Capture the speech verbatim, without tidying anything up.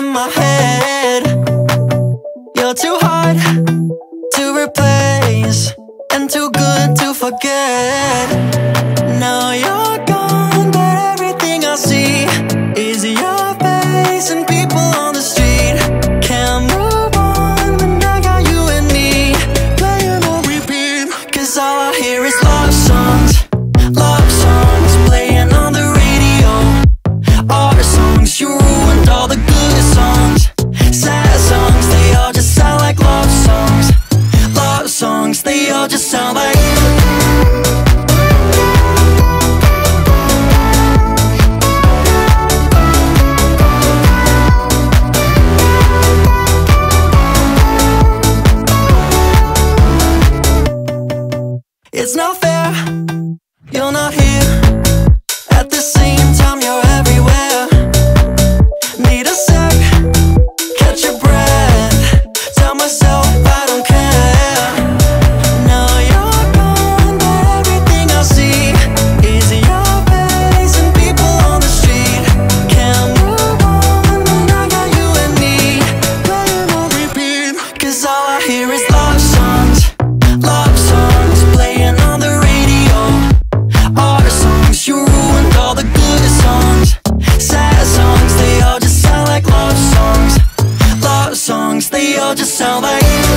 in my head. You're too hard to replace and too good to forget. Now you're gone, but everything I see is your face and people on the street. Can't move on, but now got you and me playing on repeat. Cause all I hear is love songs, love songs playing on the radio. Our songs, you ruined all the good songs. Sad songs, they all just sound like love songs. Love songs, they all just sound like. It's not fair, you're not here. At the same time, you're everywhere. Need a sec, catch your breath. Tell myself I don't care. Now you're gone, but everything I see is your face and people on the street. Can't move on, and I got you and me playing on repeat. Cause all I hear is love songs, love songs playing on the radio. Our songs, you ruined all the good songs. Sad songs, they all just sound like love songs. Love songs, they all just sound like.